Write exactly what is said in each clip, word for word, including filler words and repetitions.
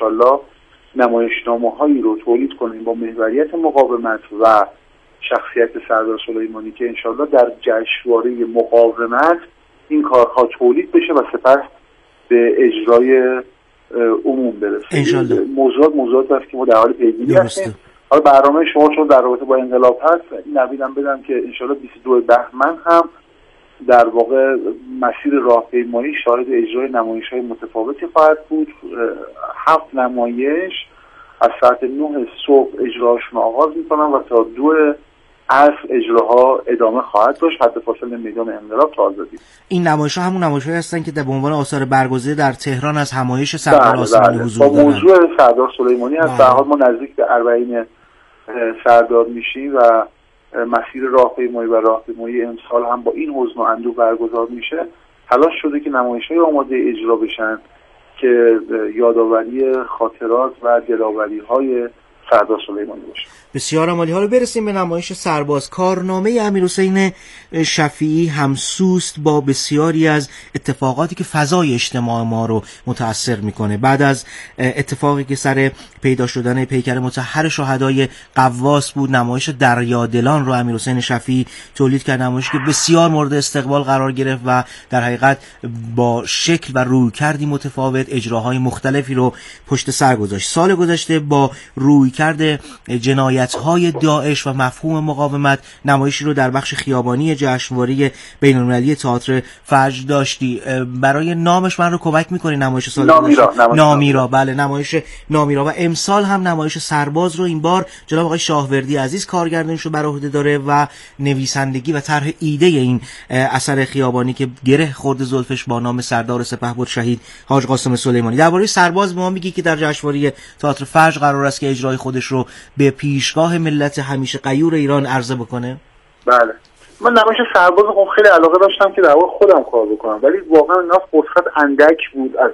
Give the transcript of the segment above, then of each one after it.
انشالله نمایشنامه‌هایی رو تولید کنیم با محوریت مقاومت و شخصیت سردار سلیمانی که انشالله در جشنواره مقاومت این کارها تولید بشه و سپس به اجرای عموم برسه. انشالله. موضوعات موضوعات هست که ما در حال پیگیری هستیم. حالا برنامه شما چون در رابطه با انقلاب هست نویدم بدم که انشالله بیست و دوم بهمن هم در واقع مسیر راهپیمایی شاهد اجرای نمایش‌های متفاوتی خواهد بود. هفت نمایش از ساعت نه صبح اجراشون آغاز می‌کنن و تا دو عصر اجراها ادامه خواهد داشت حد فاصله میدان انقلاب تا آزادی. این نمایش‌ها همون نمایش‌هایی هستن که در به عنوان آثار برگزیده در تهران از همایش سردار آسمانی حضور دارن. با موضوع سردار سلیمانی هست. در حال ما نزدیک به اربعین سردار میشیم و مسیر راهپیمایی و راهپیمایی امسال هم با این حزن و اندوه برگزار میشه. تلاش شده که نمایش‌های آماده اجرا بشن که یادآوری خاطرات و دلاوری‌های سردار سلیمانی باشه. بسیار عالی. حالا برسیم به نمایش سرباز. کارنامه امیرحسین شفیعی همسوست با بسیاری از اتفاقاتی که فضای اجتماع ما رو متاثر میکنه. بعد از اتفاقی که سر پیدا شدن پیکر مطهر شهدای قواس بود، نمایش دریادلان رو امیرحسین شفیعی تولید کرد، نمایشی که بسیار مورد استقبال قرار گرفت و در حقیقت با شکل و رویکردی متفاوت اجراهای مختلفی رو پشت سر گذاشت. سال گذشته با رویکرد جنایت‌های داعش و مفهوم مقاومت نمایشی رو در بخش خیابانی جشنواره بین‌المللی تئاتر فجر داشتی. برای نامش من رو کمک می‌کنی نمایش سال نامیرا نامیرا بله نمایش نامیرا. و امسال هم نمایش سرباز رو این بار جناب آقای شاهوردی عزیز کارگردانیش رو بر عهده داره و نویسندگی و طرح ایده این اثر خیابانی که گره خورده زلفش با نام سردار سپهبد شهید حاج قاسم سلیمانی. درباره سرباز به ما میگی که در جشنواره تئاتر فجر قرار است که اجرای خودش رو به پیشگاه ملت همیشه غیور ایران عرضه بکنه. بله من نمایش سرباز خب خیلی علاقه داشتم که در واقع خودم کار بکنم، ولی واقعا اینا فرصت اندک بود از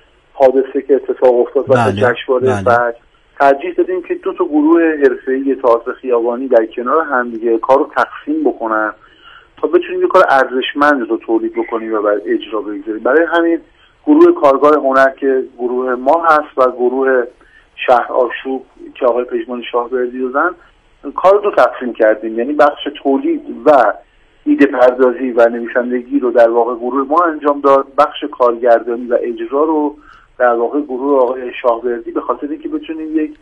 حادثه که اتفاق افتاد و بله. جشنواره بعد ترجیح دادیم که دو تا گروه حرفه‌ای تئاتر خیابانی در کنار هم دیگه کارو تقسیم بکنن تا بتونیم یه کار ارزشمند رو تولید بکنیم و بعد اجرا بگذاریم. برای همین گروه کارگاه هنر که گروه ما هست و گروه شهر آشوب که آقای پژمان شاهوردی دادن کار رو تقسیم کردیم، یعنی بخش تولید و ایده پردازی و نویسندگی رو در واقع گروه ما انجام داد، بخش کارگردانی و اجرا رو در واقع گروه آقای شاهوردی، به خاطر اینکه بتونیم یک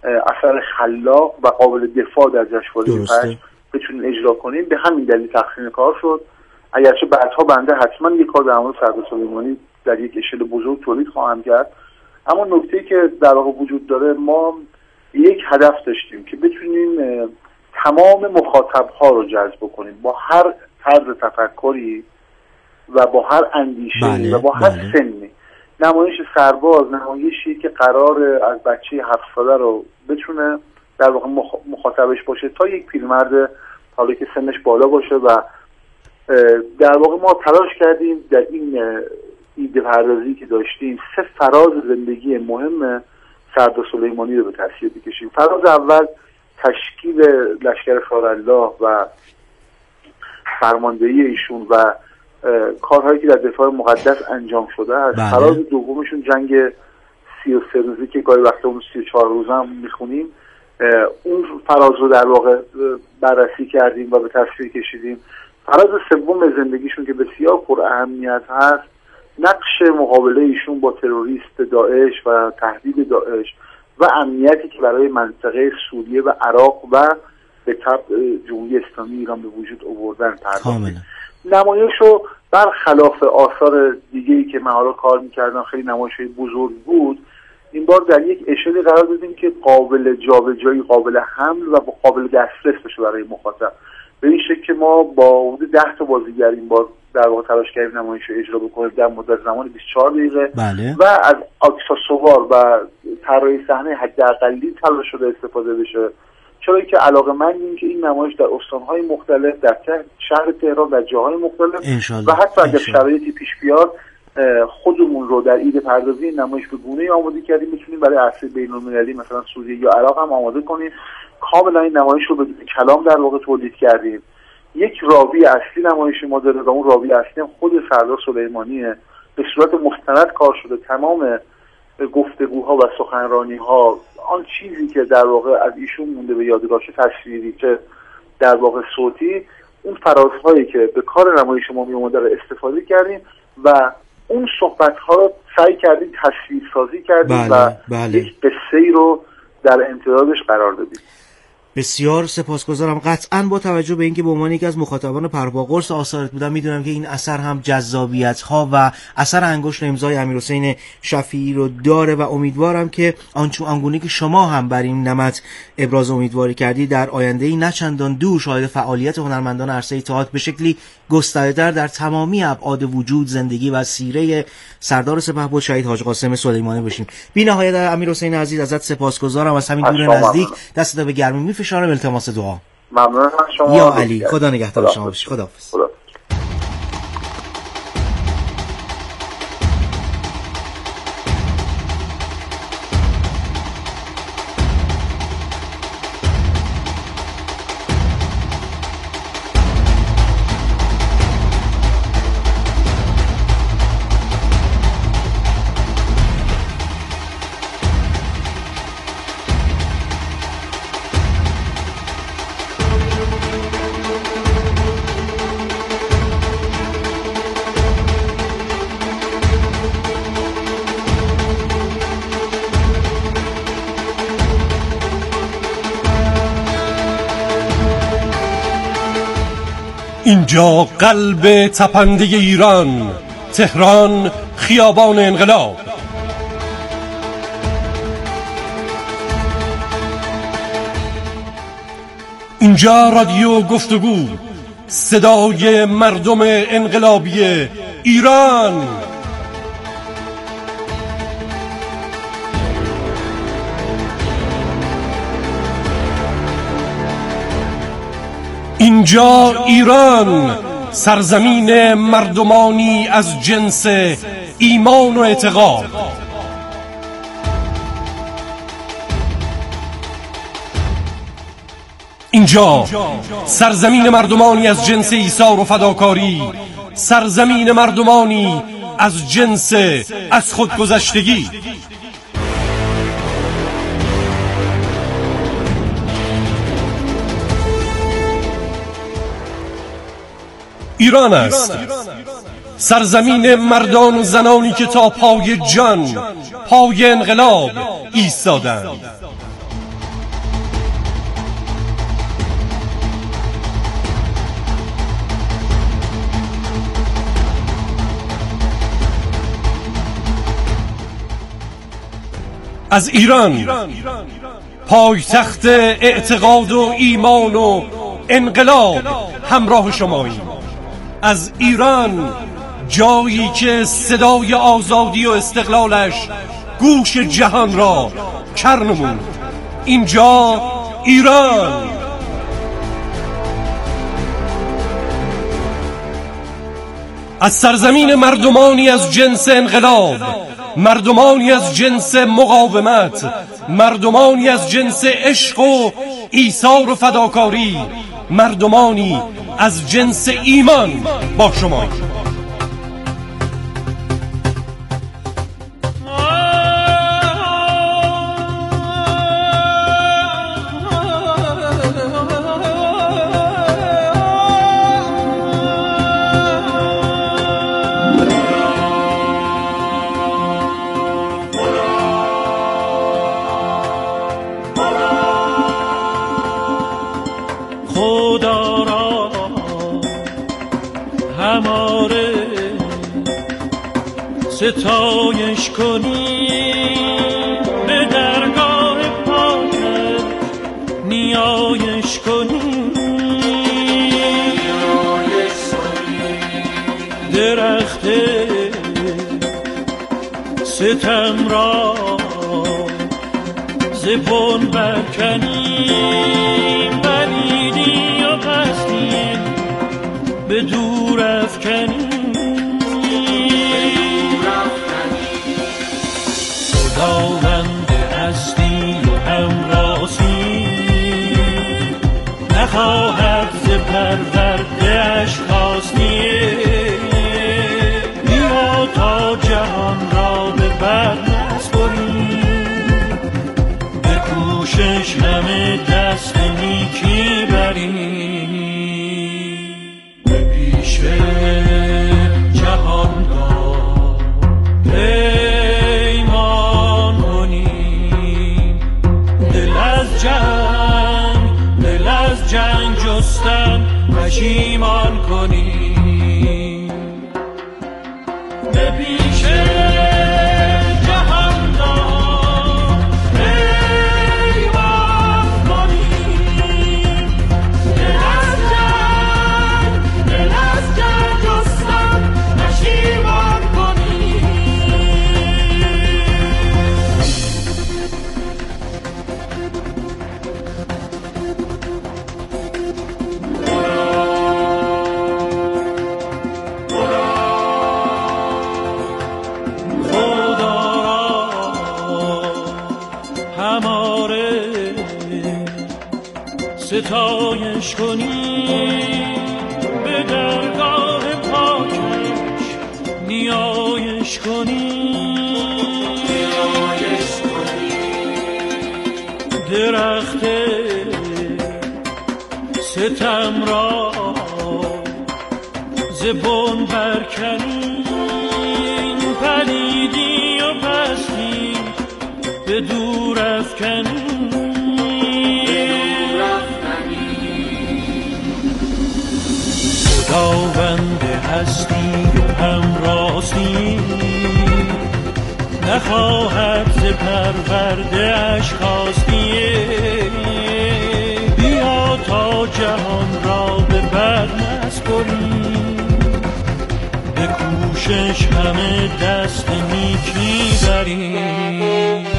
اثر خلاق و قابل دفاع در جشنواره فجر بتونیم اجرا کنیم. به همین دلیل تقسیم کار شد. اگرچه بعدها بنده حتما یک کار در مورد سردار سلیمانی در یک اشل بزرگ تولید خواهم کرد، اما نکته‌ای که در واقع وجود داره ما یک هدف داشتیم که بتونیم تمام مخاطب‌ها رو جذب کنیم با هر طرز تفکری و با هر اندیشه‌ای و با هر بله. سنی. نمایش سرباز نمایشی که قرار از بچه هفت ساله رو بتونه در واقع مخاطبش باشه تا یک پیرمرد حالا که سنش بالا باشه و در واقع ما تلاش کردیم در این ایده پردازی که داشتیم سه فراز زندگی مهم سردار سلیمانی رو به تصویر بکشیم. فراز اول تشکیل لشکر خیرالله و فرماندهی ایشون و کارهایی که در دفاع مقدس انجام شده است. بله. فراز دومشون جنگ سی و سه روزی که گاهی وقتا اون سی و چهار روزه هم میخونیم، اون فراز رو در واقع بررسی کردیم و به تصویر کشیدیم. فراز سوم زندگیشون که بسیار پر اهمیت هست نقش مقابله ایشون با تروریست داعش و تهدید داعش و امنیتی که برای منطقه سوریه و عراق و به طبع جمهوری اسلامی ایران به وجود آوردن پرداختیم. نمایش رو برخلاف آثار دیگه‌ای که من حالا کار می‌کردم خیلی نمایش‌های بزرگ بود، این بار در یک اشل قرار دادیم که قابل جابجایی، قابل حمل و قابل دسترس بشه برای مخاطب. به این شکل که ما با حدود ده تا بازیگر این بار در واقع تلاش کردیم نمایش رو اجرا بکنیم در مدت زمان بیست و چهار دقیقه. بله. و از آکسسوار و طراحی صحنه حداقلی تلاش شده استفاده بشه، چرا که علاقه‌مندیم که این نمایش در استان‌های مختلف در شهر تهران در جاهای مختلف و حتی اگر شرایطی پیش بیاد خودمون رو در ایده پردازی نمایش به گونه‌ای آماده کردیم بتونیم برای عرصه بین‌المللی مثلا سوریه یا عراق هم آماده کنیم. کاملا این نمایش رو بدون کلام در واقع تولید کردیم. یک راوی اصلی نمایش ما داره و اون راوی اصلی هم خود سردار سلیمانیه. به صورت مستند کار شده. تمام گفتگوها و سخنرانی‌ها، آن چیزی که در واقع از ایشون مونده به یادگار، چه تصویری چه در واقع صوتی، اون فرازهایی که به کار نمایش ما میومده رو استفاده کردیم و اون صحبت‌ها رو سعی کردیم تصویرسازی کردیم بله، و بله. یک قصه‌ای رو در امتدادش قرار دادیم. بسیار سپاسگزارم. قطعاً با توجه به اینکه به عنوان یکی از مخاطبان پرواقرص آثارت بودم، میدونم که این اثر هم جذابیت‌ها و اثر انگشت امضای امیرحسین شفیعی رو داره و امیدوارم که آنچون آنگونه که شما هم بر این نمط ابراز امیدواری کردی در آینده‌ای نه چندان دور شاهد فعالیت هنرمندان عرصه تئاتر به شکلی گسترده‌تر در تمامی ابعاد وجود، زندگی و سیره سردار سپهبد شهید حاج قاسم سلیمانی باشیم. بی‌نهایت امیرحسین عزیز ازت سپاسگزارم. از همین دور نزدیک دست به گرمی می‌فشارم. التماس دعا. ممنونم از شما. یا علی، خدا نگهدار شما باشی. خداحافظ. خدا. اینجا قلب تپنده ایران، تهران، خیابان انقلاب. اینجا رادیو گفتگو، صدای مردم انقلابی ایران. اینجا ایران، سرزمین مردمانی از جنس ایمان و اعتقاد. اینجا سرزمین مردمانی از جنس ایثار و فداکاری، سرزمین مردمانی از جنس از خودگذشتگی. ایران است، سرزمین مردان و زنانی که تا پای جان، پای انقلاب ایستادند. از ایران، پایتخت اعتقاد و ایمان و انقلاب، همراه شماییم. از ایران، جایی که صدای آزادی و استقلالش گوش جهان را کر نمود. اینجا ایران. از سرزمین مردمانی از جنس انقلاب، مردمانی از جنس مقاومت، مردمانی از جنس عشق و ایثار و فداکاری، مردمانی از جنس ایمان با شما. خدا را هماره ستایش کنی، به درگاه پاکت نیایش کنی، درخت ستم را زبون برکنی، بلیدی و پستی به دور افکنی. خداوند هستی و همراسی نخواهد ز پرورده اش خواستیه. بیا تا جهان را به بر نسپری، دست نیکی بریم، به پیش جهاندار پیمان کنیم. دل از جنگ دل از جنگ جستن پشیمان کنیم، به پیش ستایش کنیم، به درگاه پاکش نیایش کنیم، درخت ستم را زبون برکنیم، پلیدی و پستی به دور افکنیم. خداوند هستی و هم راستی، نخواهد ز پرورده اش خواستی. بیا تا جهان را به بر نسپریم، به کوشش همه دست نیکی بریم.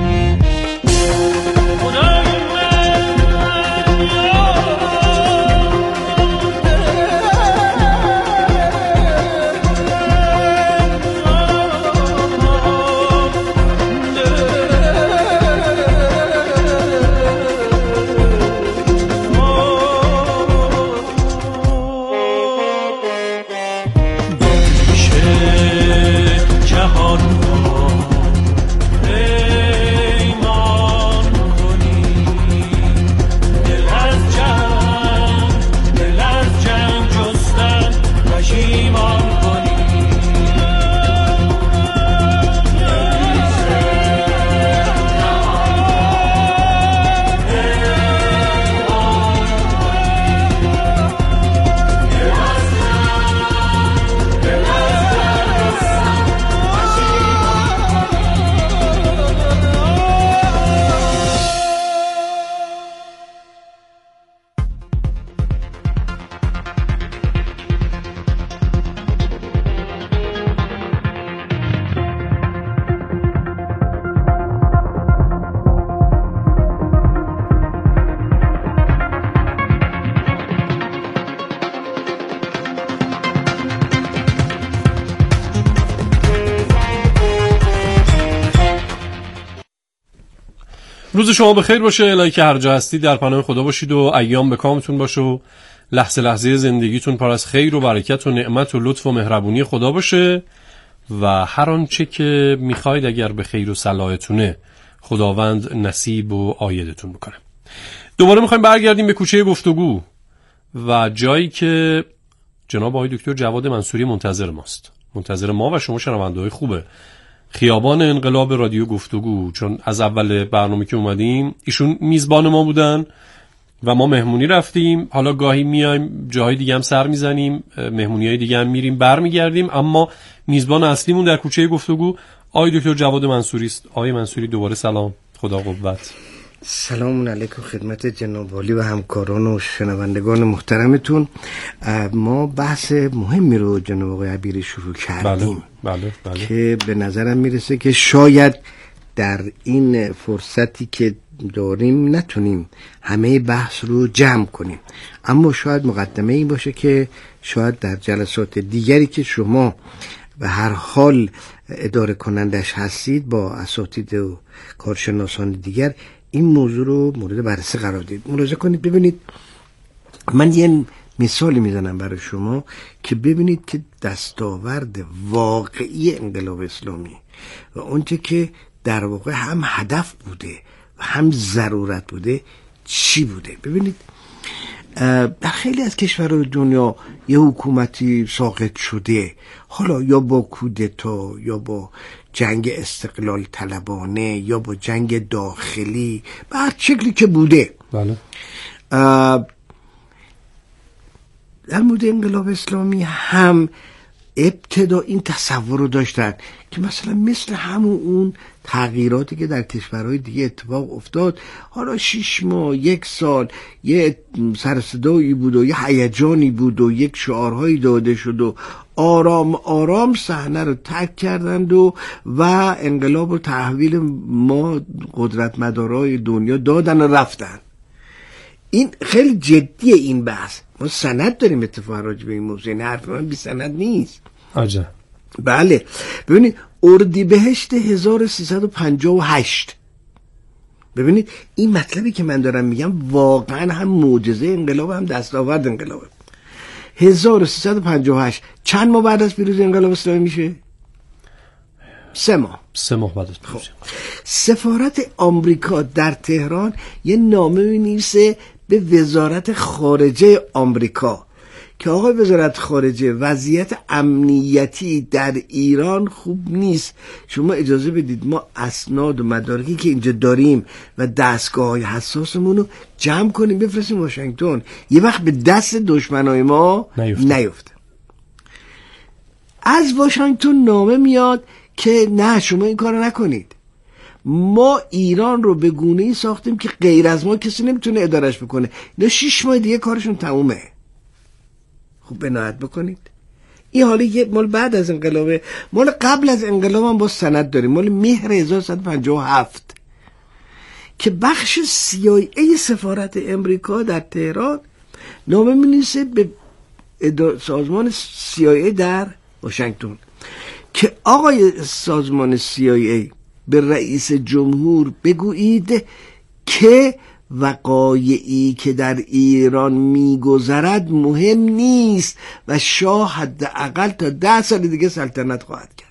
روز شما بخیر باشه. الهی که هر جا هستید در پناه خدا باشید و ایام به کامتون باشه و لحظه لحظه زندگیتون پر از خیر و برکت و نعمت و لطف و مهربونی خدا باشه و هر آنچه که میخواید اگر به خیر و صلاحتونه خداوند نصیب و عایدتون بکنه. دوباره میخوایم برگردیم به کوچه گفتگو و جایی که جناب آقای دکتر جواد منصوری منتظر ماست، منتظر ما و شما شنونده‌های خوبه. خیابان انقلاب رادیو گفتگو، چون از اول برنامه که اومدیم ایشون میزبان ما بودن و ما مهمونی رفتیم. حالا گاهی میایم جاهای دیگه هم سر میزنیم، مهمونی‌های دیگه هم میریم برمیگردیم، اما میزبان اصلیمون در کوچه گفتگو آقای دکتر جواد منصوری است. آقای منصوری دوباره سلام، خدا قوت. سلام علیکم خدمت جناب والی و همکاران و شنوندگان محترمتون. ما بحث مهمی رو جناب آقای عبیری شروع کردیم. بله بله بله. که به نظرم میرسه که شاید در این فرصتی که داریم نتونیم همه بحث رو جمع کنیم، اما شاید مقدمه این باشه که شاید در جلسات دیگری که شما به هر حال اداره کنندش هستید با اساتید و کارشناسان دیگر این موضوع رو مورد بررسی قرار دید. ملاحظه کنید ببینید، من یه مثالی میزنم برای شما که ببینید که دستاورد واقعی انقلاب اسلامی و اونچه که در واقع هم هدف بوده و هم ضرورت بوده چی بوده. ببینید در خیلی از کشورهای دنیا یه حکومتی ساقط شده، حالا یا با کودتا یا با جنگ استقلال طلبانه یا با جنگ داخلی، به هر شکلی که بوده. بله. در مورد انقلاب اسلامی هم ابتدا این تصور رو داشتن که مثلا مثل همون اون تغییراتی که در کشورهای دیگه اتفاق افتاد، حالا شش ماه یک سال یه سرصدایی بود و یه هیجانی بود و یک شعارهایی داده شد و آرام آرام صحنه رو ترک کردند و و انقلاب و تحویل ما قدرت مدارای دنیا دادن و رفتن. این خیلی جدیه این بحث. ما سند داریم اتفاقا راجع به این موضوع، این حرف من بی سند نیست. عجب. بله. ببینید اردیبهشت هزار و سیصد و پنجاه و هشت، ببینید این مطلبی که من دارم میگم واقعا هم معجزه انقلاب هم دستاورد انقلابه. هزار و سیصد و پنجاه و هشت چند ماه بعد از پیروزی انقلاب اسلامی میشه؟ سه ماه. سه ماه بعد از پیروزی. سفارت آمریکا در تهران یه نامه می‌نویسه به وزارت خارجه آمریکا که آقای وزارت خارجه، وضعیت امنیتی در ایران خوب نیست، شما اجازه بدید ما اسناد و مدارکی که اینجا داریم و دستگاه‌های حساسمون رو جمع کنیم بفرستیم واشنگتن، یه وقت به دست دشمنای ما نیفته. نیفته. از واشنگتن نامه میاد که نه شما این کارو نکنید، ما ایران رو به گونه‌ای ساختیم که غیر از ما کسی نمیتونه ادارش بکنه، اینا شش ماه دیگه کارشون تمومه. خوب بنایت بکنید. این حالا یه مال بعد از انقلابه، مال قبل از انقلاب هم با سند داریم، مال مهر هزار و سیصد و پنجاه و هفت که بخش سی آی ای سفارت امریکا در تهران نامه می‌نویسه به سازمان سی آی ای در واشنگتن که آقای سازمان سی آی ای به رئیس جمهور بگویید که وقایعی که در ایران میگذرد مهم نیست و شاه حداقل تا ده سال دیگه سلطنت خواهد کرد.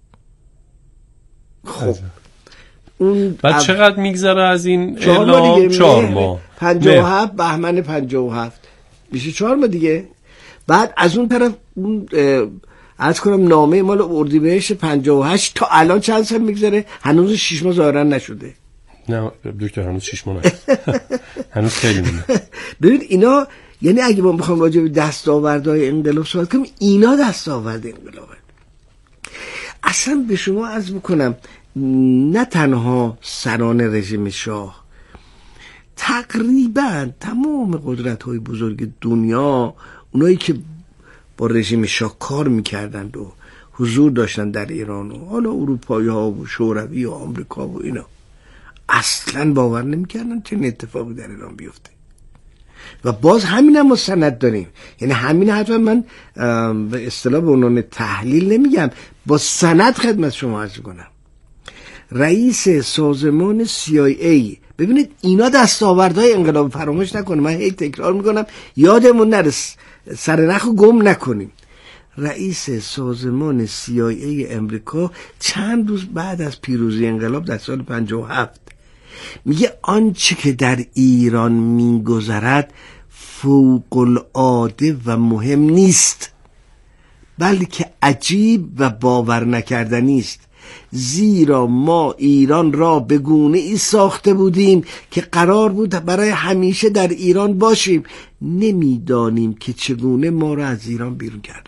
خب اون بعد چقدر میگذره از این اعلام؟ چهار ماه. پنجاه و هفت بهمن پنجاه و هفت میشه چهار ماه دیگه. بعد از اون طرف اون از کنم نامه مال اردیبهشت پنجاه و هشت تا الان چند سال میگذره؟ هنوز شش ماه ظاهرا نشده. نه دکتر هنوز شش ماه نشده. هنوز خیلی مونه. ببین اینا، یعنی اگه ما بخوام راجع به دستاوردهای انقلاب صحبت کنیم، اینا دستاورد انقلابه. اصلا به شما عرض میکنم نه تنها سران رژیم شاه، تقریبا تمام قدرت‌های بزرگ دنیا، اونایی که با رژیم شاه کار میکردند و حضور داشتن در ایران و حالا اروپایی ها و شوروی و آمریکا و اینا، اصلا باور نمیکردن چنین اتفاقی در ایران بیفته. و باز همین هم مستند داریم، یعنی همین حتما من به اصطلاح به عنوان تحلیل نمیگم، با سند خدمت شما عرض کنم. رئیس سازمان سی آی ای، ببینید اینا دستاوردهای انقلاب، فراموش نکنیم، من هی تکرار میکنم یادمون نرس، سر نخو گم نکنیم. رئیس سازمان سی آی ای امریکا چند روز بعد از پیروزی انقلاب در سال پنجاه و هفت میگه آنچه که در ایران میگذرد فوق العاده و مهم نیست، بلکه عجیب و باور نکردنی است، زیرا ما ایران را به گونه ای ساخته بودیم که قرار بود برای همیشه در ایران باشیم، نمیدانیم که چگونه ما را از ایران بیرون کردن.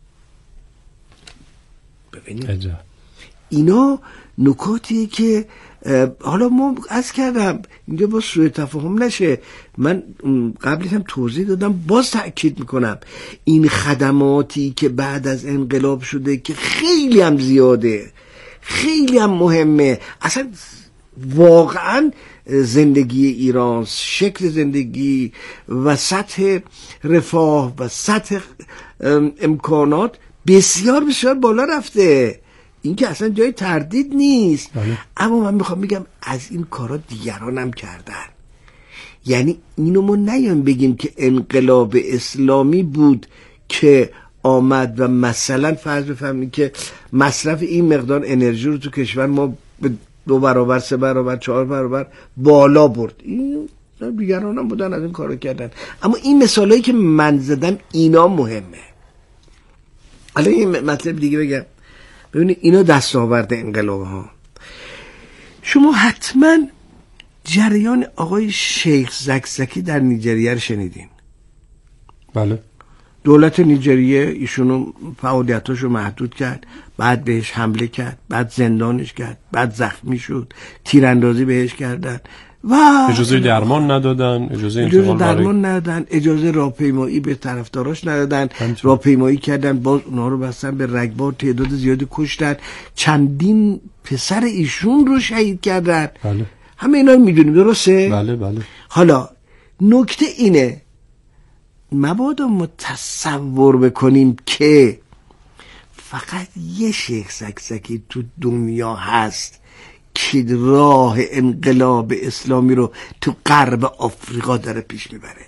ببینید اینا نکاتیه که حالا ما از کردم اینجا با سوء تفاهم نشه، من قبلی هم توضیح دادم، باز تأکید میکنم این خدماتی که بعد از انقلاب شده که خیلی هم زیاده، خیلی هم مهمه، اصلا واقعا زندگی ایران، شکل زندگی و سطح رفاه و سطح امکانات بسیار بسیار بالا رفته، این که اصلا جای تردید نیست. آه. اما من میخوام بگم از این کارا دیگران هم کردن، یعنی اینو ما نیام بگیم که انقلاب اسلامی بود که آمد و مثلا فرض بفهمیم که مصرف این مقدار انرژی رو تو کشور ما به دو برابر، سه برابر، چهار برابر بالا برد. این دیگران هم بودن از این کارو کردن. اما این مثالایی که من زدم اینا مهمه. الان این مطلب دیگه بگم. ببینید اینا دستاورد انقلاب ها. شما حتما جریان آقای شیخ زکزکی در نیجریه رو شنیدین. بله. دولت نیجریه ایشونو فعالیتاشو محدود کرد، بعد بهش حمله کرد، بعد زندانش کرد، بعد زخمی شد، تیراندازی بهش کردن و اجازه درمان ندادن، اجازه انتقال درمان ندادن، اجازه راهپیمایی به طرفداراش ندادن، راهپیمایی کردن، باز اونها رو بستن به رگبار، تعداد زیادی کشتن، چندین پسر ایشون رو شهید کردن. بله. همه اینا رو میدونیم، درسته؟ بله بله. حالا نکته اینه، مبادا ما تصور بکنیم که فقط یه شیخ زکزکی تو دنیا هست که راه انقلاب اسلامی رو تو غرب آفریقا داره پیش میبره.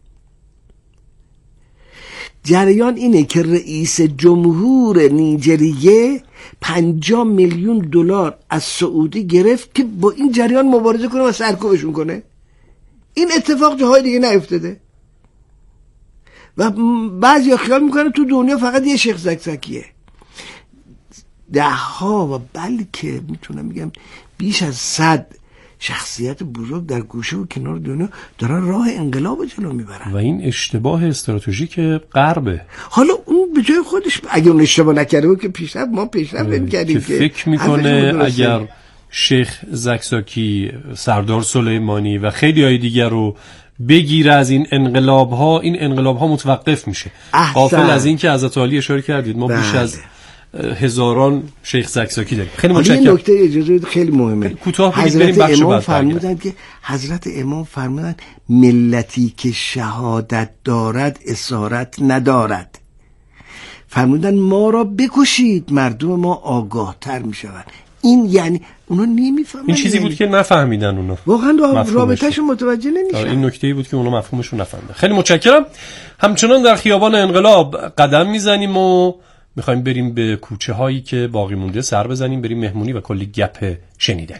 جریان اینه که رئیس جمهور نیجریه پنجاه میلیون دلار از سعودی گرفت که با این جریان مبارزه کنه و سرکوبشون کنه. این اتفاق جاهای دیگه نیفتاده و بعضی خیال میکنن تو دنیا فقط یه شیخ زکزکیه. ده ها و بلکه میتونم بگم بیش از صد شخصیت بزرگ در گوشه و کنار دنیا دارن راه انقلاب جلو میبرن و این اشتباه استراتژیک غربه. حالا اون به جای خودش اگه اون اشتباه نکرده بود که پیشرفت ما پیشرفت نمی‌کردیم که فکر میکنه اگر شیخ زکزاکی، سردار سلیمانی و خیلی های دیگر رو بگیره از این انقلاب ها، این انقلاب ها متوقف میشه. غافل از این که حضرت علی اشاره کردید ما بیش از هزاران شیخ زکزاکی داریم. خیلی متشکرم. این نکته اجازه بدید خیلی مهمه. کوتاه حضرت امام فرمودند که حضرت امام فرمودند ملتی که شهادت دارد اسارت ندارد. فرمودند ما را بکشید مردم ما آگاه تر میشوند. این یعنی اونا نمیفهمن. این چیزی یعنی. بود که نفهمیدن اونا. واقعا رابطه‌شون متوجه نمیشن. این نکته‌ای بود که اونا مفهومشون نفهمیدن. خیلی متشکرم. همچنان در خیابان انقلاب قدم میزنیم و میخوایم بریم به کوچه هایی که باقی مونده سر بزنیم، بریم مهمونی و کلی گپ شنیدنی.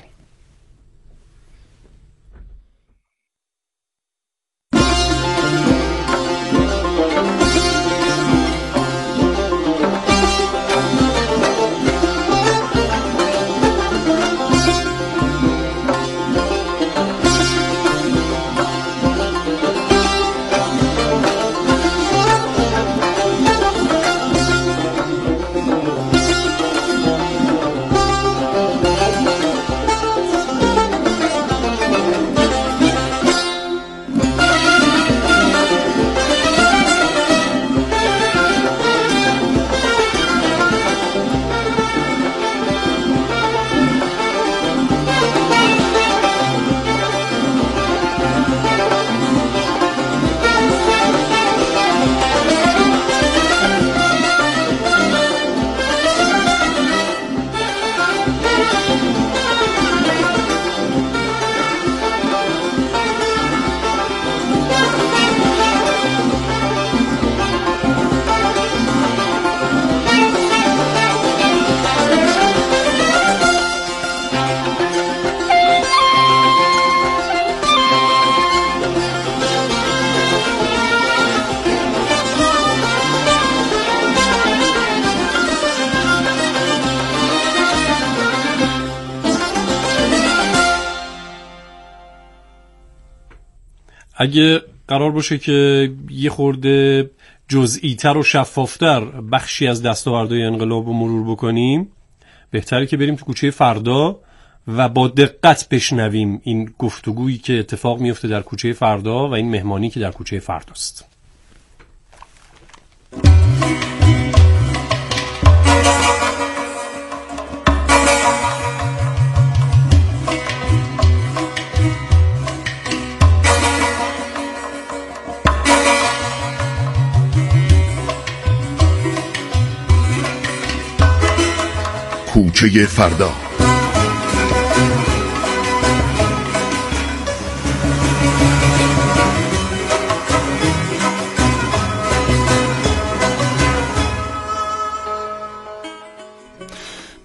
اگه قرار باشه که یه خورده جزئی تر و شفافتر بخشی از دستاوردهای انقلاب رو مرور بکنیم، بهتره که بریم تو کوچه فردا و با دقت بشنویم این گفتگویی که اتفاق میفته در کوچه فردا و این مهمانی که در کوچه فرداست. کوچه فردا.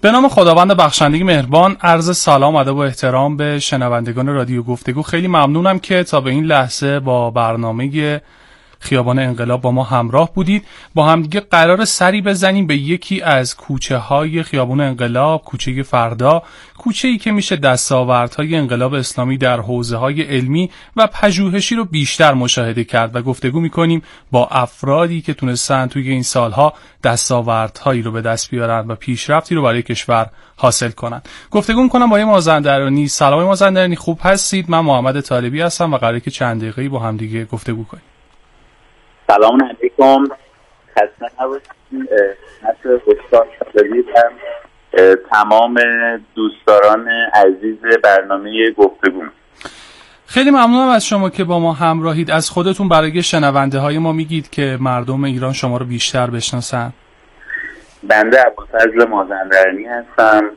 به نام خداوند بخشنده مهربان، عرض سلام، ادب و احترام به شنوندگان رادیو گفتگو. خیلی ممنونم که تا به این لحظه با برنامه خیابان انقلاب با ما همراه بودید. با هم دیگه قرار سری بزنیم به یکی از کوچه های خیابان انقلاب، کوچه فردا، کوچه ای که میشه دستاوردهای انقلاب اسلامی در حوزه های علمی و پژوهشی رو بیشتر مشاهده کرد و گفتگو میکنیم با افرادی که تونستن توی این سالها دستاوردهایی رو به دست بیارن و پیشرفتی رو برای کشور حاصل کنن. گفتگو میکنم با یه مازندرانی. سلام مازندرانی، خوب هستید؟ من محمد طالبی هستم و قراره که چند دقیقه‌ای با هم دیگه گفتگو کنیم. سلام علیکم، خسته نباشید. نصر استاد شادی هم تمام دوستداران عزیز برنامه گفتگو. خیلی ممنونم از شما که با ما همراهید. از خودتون برای شنونده های ما میگید که مردم ایران شما رو بیشتر بشناسن. بنده ابوالفضل مازندرانی هستم،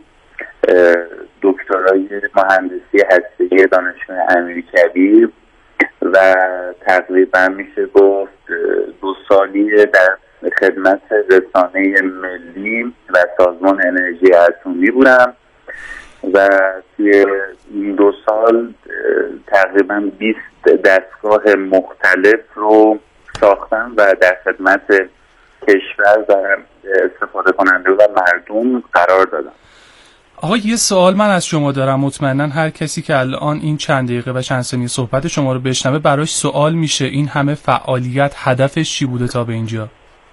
دکترای مهندسی هسته‌ای دانشگاه امیرکبیر و تقریبا میشه گفت دو سالی در خدمت رسانه ملی و سازمان انرژی اتمی بودم و توی این دو سال تقریبا بیست دستگاه مختلف رو ساختم و در خدمت کشور و استفاده کننده و مردم قرار دادم. آقا یه سوال من از شما دارم، مطمئنا هر کسی که الان این چند دقیقه و چند ثانیه صحبت شما رو بشنوه براش سوال میشه این همه فعالیت هدفش چی بوده تا به اینجا؟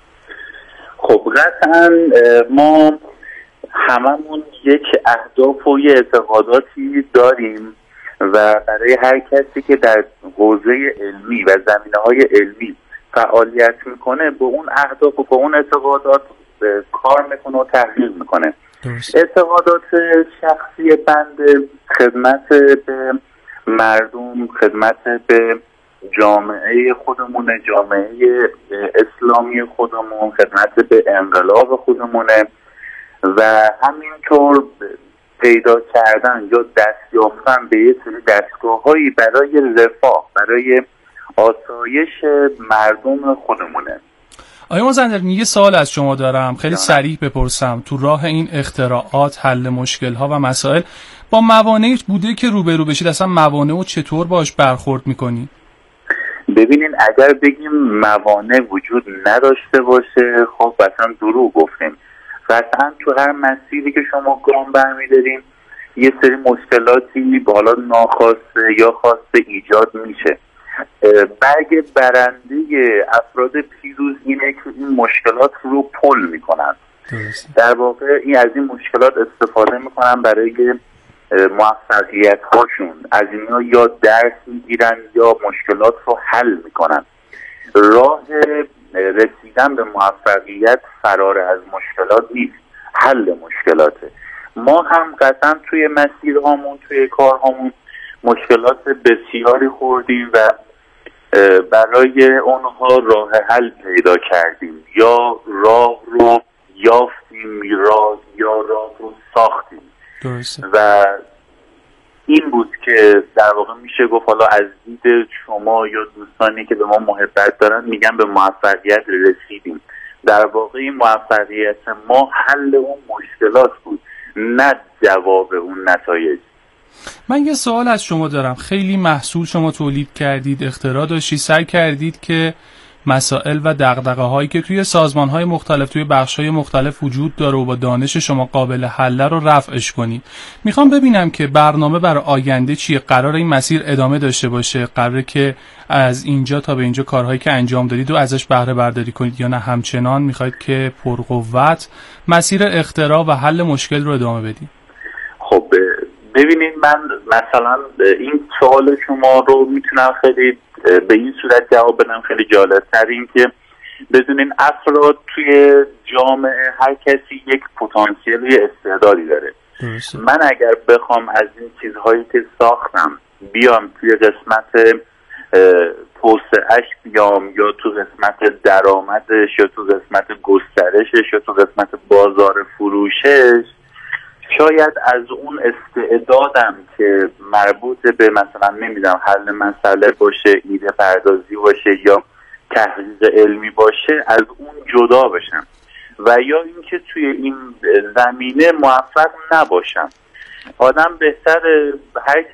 خب قطعا ما هممون یک اهداف و یه اعتقاداتی داریم و برای هر کسی که در حوزه علمی و زمینه‌های علمی فعالیت میکنه با اون اهداف و با اون اعتقادات کار میکنه و تحقیق میکنه. اعتقادات شخصی بنده خدمت به مردم، خدمت به جامعه خودمونه، جامعه اسلامی خودمون، خدمت به انقلاب خودمونه و همینطور پیدا کردن یا دست یافتن به یه سری دستگاه‌هایی برای رفاه، برای آسایش مردم خودمونه. آیا مازندرانی یه سوال از شما دارم، خیلی سریع بپرسم. تو راه این اختراعات، حل مشکل‌ها و مسائل با موانعی بوده که روبرو بشید؟ اصلا موانع و چطور باش برخورد می‌کنی؟ ببینین اگر بگیم موانع وجود نداشته باشه خب اصلا دروغ گفتیم. قطعا تو هر مسیری که شما گام برمی‌دارین یه سری مشکلاتی بالا ناخواسته یا خواسته ایجاد میشه. برگ برنده افراد پیروز اینه که این مشکلات رو پل میکنن. در واقع این از این مشکلات استفاده میکنن برای موفقیت هاشون، از اینا یا درس میگیرن یا مشکلات رو حل میکنن. راه رسیدن به موفقیت فرار از مشکلات نیست، حل مشکلاته. ما هم قطعا توی مسیرهامون، توی کارهامون مشکلات بسیاری خوردیم و برای اونها راه حل پیدا کردیم یا راه رو یافتیم یا یا راه رو ساختیم. درسته. و این بود که در واقع میشه گفت حالا از دید شما یا دوستانی که به ما محبت دارن میگن به موفقیت رسیدیم. در واقع این موفقیت ما حل اون مشکلات بود، نه جواب اون نتایج. من یه سوال از شما دارم. خیلی محصول شما تولید کردید، اختراع داشتید، سعی کردید که مسائل و دغدغه هایی که توی سازمان های مختلف، توی بخش های مختلف وجود داره و با دانش شما قابل حل رو رفعش کنید. میخوام ببینم که برنامه برای آینده چیه؟ قرار این مسیر ادامه داشته باشه؟ قراره که از اینجا تا به اینجا کارهایی که انجام دادید و ازش بهره برداری کنید یا نه همچنان میخواید که پرقوت مسیر اختراع و حل مشکل رو ادامه بدید؟ خب ببینید، من مثلا این سوال شما رو میتونم خیلی به این صورت جواب بدم، خیلی جالب‌تر این که بدونین افراد توی جامعه هر کسی یک پتانسیل و استعدادی داره. درسته. من اگر بخوام از این چیزهایی که ساختم بیام توی قسمت توسعه‌اش بیام یا تو قسمت درآمدش یا تو قسمت گسترشش یا تو قسمت بازار فروشش، شاید از اون استعدادم که مربوط به مثلا نمیدونم حل مسئله باشه، ایده پردازی باشه یا تحقیق علمی باشه، از اون جدا بشم. و یا اینکه توی این زمینه موفق نباشم. آدم بهتر هر